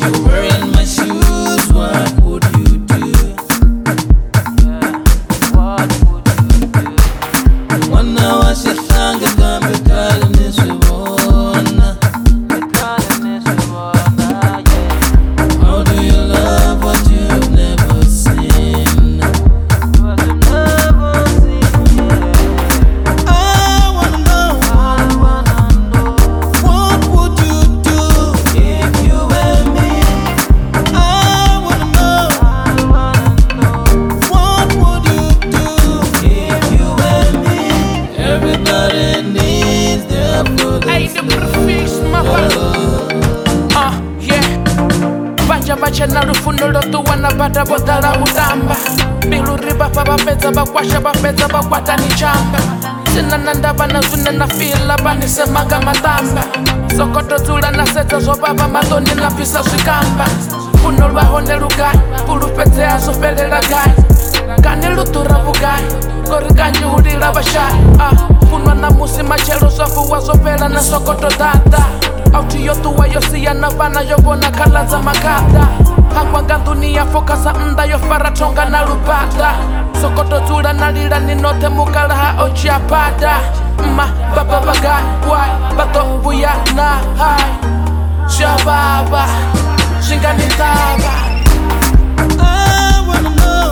you're wearing my shoes, what would you do? What would you do? Mwana wa shishanga kambe kale nisibona. How do you love what you've never seen? I wanna know, what would you do if you were me? I wanna know, what would you do if you were me? Everybody needs their Hey, the prefix, my yeah. Banja bacha na lufuno lotu wanapata botala utamba. Biluri bapa bapeza bakwasha bapeza bakwata ni chamba. Sina nanda bana zuna na fila bani semaga matamba. Sokoto tula na seta zobaba matoni na pisa shikamba. Kuno lwahone lugai, kulupete aso pelela gai. Kani lutura bugai, koriganyi hudila bashai. Kunwa na musi machelo sofu wazopela na sokoto data. Auti yotu wa yosia na bana yobona kala za makata. Hangwanga dunia fokasa mda yofara tonga na lupata. Sokoto tula na lila ninote mukala haochi apata. Baba bagai, wai, bato buya na hai. Shababa, shingani taba. I wanna know,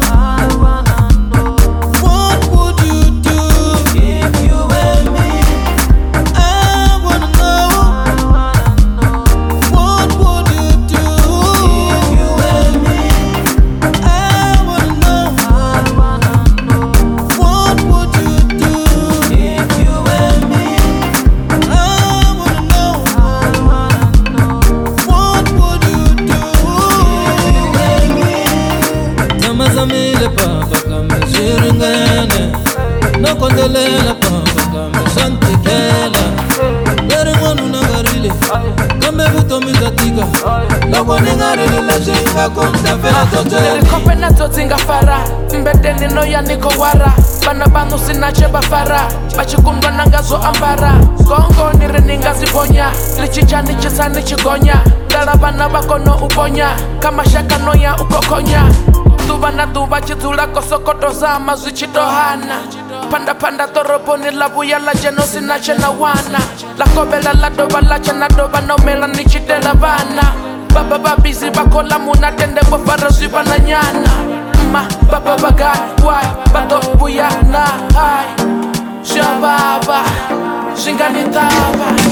what would you do if you were me? I wanna know, what would you do if you were me? I wanna know, what would you do if you were me? I wanna know, what would you do if you were me? Tamazamile papa kama shiringane, nakondelela papa kama santikela. Yere mwanu nangarile, kame buto mizatika. Loko ningarile la shinga kumtafela toteli. Kope na totinga fara, mbete nino ya niko wara. Bana banu sinache bafara, bachikundwa nangazo ambara. Kongo nire ninga zibonya, lichicha nichisa nichigonya. Dala bana bakono uponya, kama shaka noya ukokonya. Tuba na tuba chitula kosokoto zama zichitohana. Panda panda toropo ni labu ya la jeno sinache na wana. La kobela la doba la chana doba no mela nichitela bana. Baba babizi bakola muna tende bofara ziba na nyana. Baba bagai, wai, bato buya na hai. Shababa, shingani taba.